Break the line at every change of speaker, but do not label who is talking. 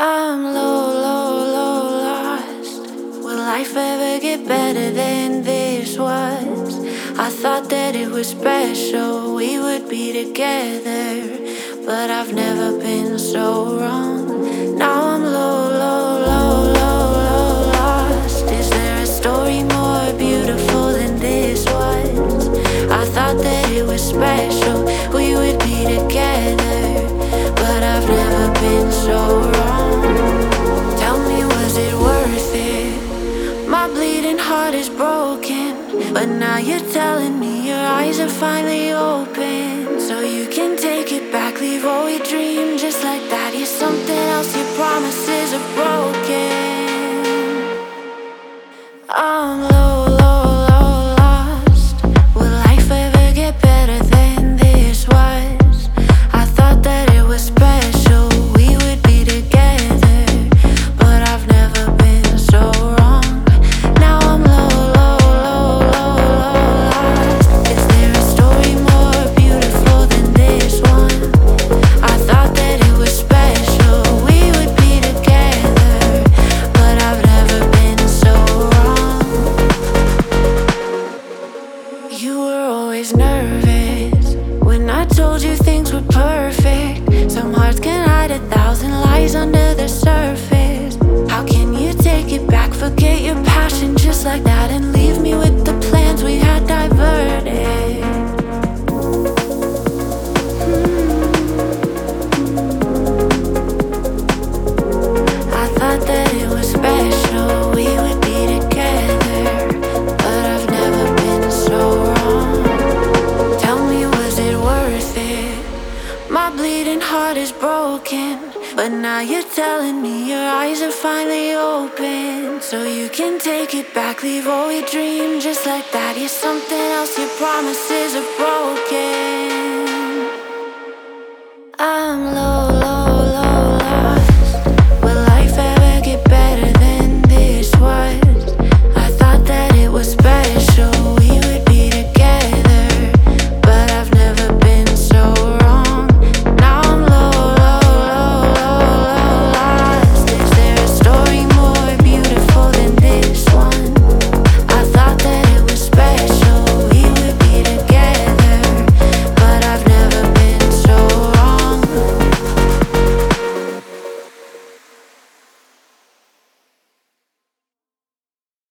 I'm low, low, low lost. Will life ever get better than this was? I thought that it was special, we would be together, but I've never been so wrong. Now I'm low, low, low, low, low lost. Is there a story more beautiful than this was? I thought that it was special, we would be together, but I've never been so wrong. Tell me, was it worth it? My bleeding heart is broken, but now you're telling me your eyes are finally open. So you can take it back, leave all we dreamed just like that. You're something else, your promises are broken. I'm low, low, low lost. Will life ever get better than this was? I thought that it was special, we would be together, but I've never been so wrong. Now I'm low, low, low, low, low lost. Is there a story more beautiful than this one? I thought that it was special, we would be together, but I've never been so wrong. You were always nervous when I told you things were perfect. Some hearts can hide 1,000 lies under the surface. How can you take it back, forget your passion just like that, and leave me with the plans we had diverted? I thought that it was special, we would be together, but I've never been so wrong. Tell me, was it worth it? My bleeding heart is broken, but now you're telling me your eyes are finally open. So you can take it back, leave all we dreamed just like that. You're something else, your promises are broken. I'm